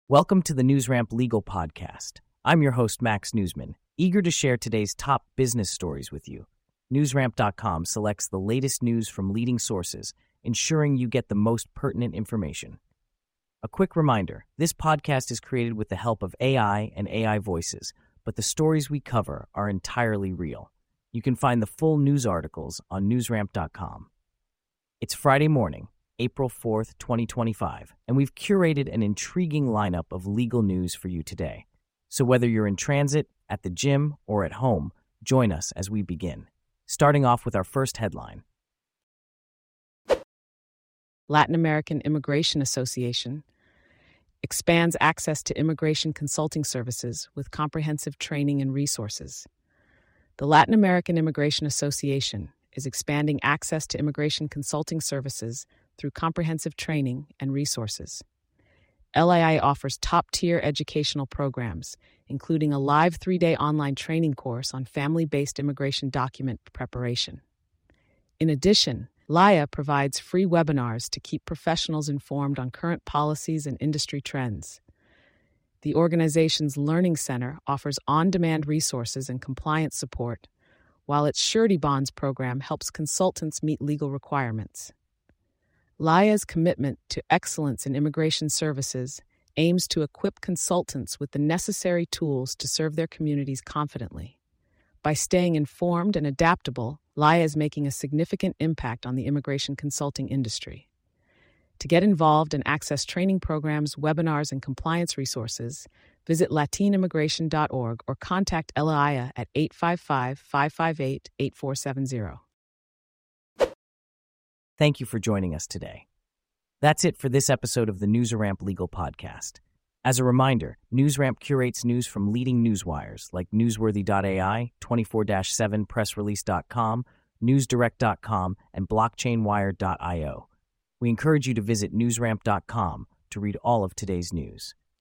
Welcome to the NewsRamp Legal Podcast. I'm your host, Max Newsman, eager to share today's top business stories with you. NewsRamp.com selects the latest news from leading sources, ensuring you get the most pertinent information. A quick reminder, this podcast is created with the help of AI and AI voices, but the stories we cover are entirely real. You can find the full news articles on NewsRamp.com. It's Friday morning, April 4th, 2025, and we've curated an intriguing lineup of legal news for you today. So whether you're in transit, at the gym, or at home, join us as we begin. Starting off with our first headline. Latin American Immigration Association expands access to immigration consulting services with comprehensive training and resources. The Latin American Immigration Association is expanding access to immigration consulting services through comprehensive training and resources. LII offers top-tier educational programs, including a live 3-day online training course on family-based immigration document preparation. In addition, LIA provides free webinars to keep professionals informed on current policies and industry trends. The organization's Learning Center offers on-demand resources and compliance support, while its Surety Bonds program helps consultants meet legal requirements. LIA's commitment to excellence in immigration services aims to equip consultants with the necessary tools to serve their communities confidently. By staying informed and adaptable, LIA is making a significant impact on the immigration consulting industry. To get involved and access training programs, webinars, and compliance resources, visit latinimmigration.org or contact LIA at 855-558-8470. Thank you for joining us today. That's it for this episode of the NewsRamp Legal Podcast. As a reminder, NewsRamp curates news from leading newswires like Newsworthy.ai, 24/7 PressRelease.com, NewsDirect.com, and BlockchainWire.io. We encourage you to visit NewsRamp.com to read all of today's news.